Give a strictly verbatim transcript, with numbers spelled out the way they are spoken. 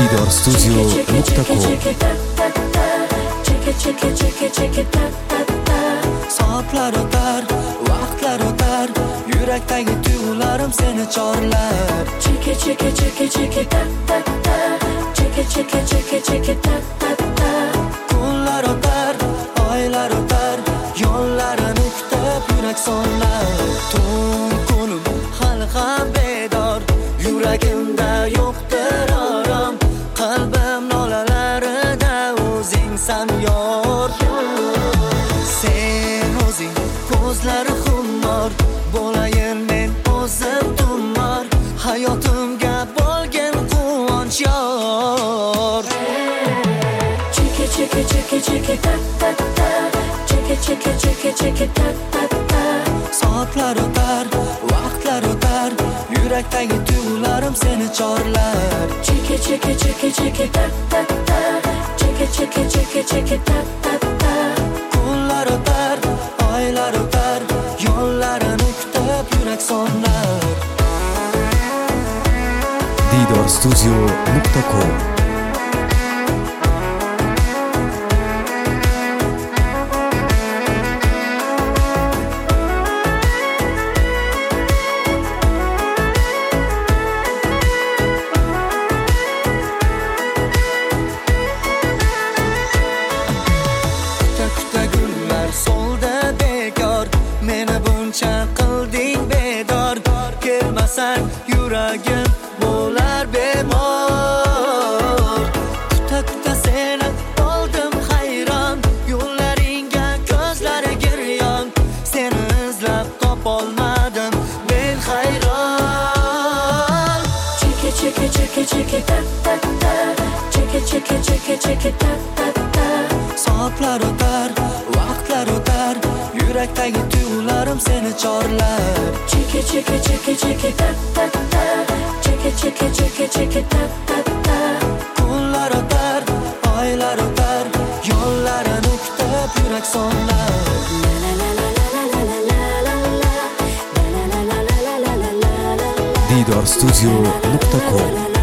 diydor studio nuqta com. Soatlar o'tar, vaqtlar o'tar, yurakdagi tuyg'ularim seni chorlar. Cheke cheke cheke cheke ta ta ta, cheke cheke cheke cheke ta ta ta. Kunlar o'tar, oylar o'tar, yo'llarini kutib yurak sonlar. Tun kunim hali ham bedor, yuragimda yo'qdir orom, qalbim nolalarida o'zingsan yor. Sen o'zing ko'zlari xumor, bo'layin men o'zim tumor, hayotimga bo'lgan quvonch yor. Cheke cheke cheke cheke ta ta ta, cheke cheke cheke cheke ta ta ta. Soatlar o'tar, vaqtlar o'tar, yurakdagi tuyg'ularim seni chorlar. Cheke cheke cheke cheke ta ta ta, cheke cheke cheke cheke ta ta ta. Kunlar o'tar, oylar o'tar, yo'llarini kutib yurak sonlar. diydor studio nuqta com. Solda bekor, meni buncha qilding bedor, kelmasang yuragim bo'lar bemor. Kuta kuta seni oldim hayron, yo'llaringga ko'zlari giryon, seni izlab topolmadim men hayron. Cheke cheke cheke cheke ta ta ta, cheke cheke cheke cheke ta ta ta. Soatlar o'tar, vaqtlar o'tar, yurakdagi tuyg'ularim seni chorlar. Cheke cheke cheke cheke ta ta ta, cheke cheke cheke cheke ta ta ta. Kunlar o'tar, oylar o'tar, yo'llarini kutib yurak sonlar. diydor studio nuqta com.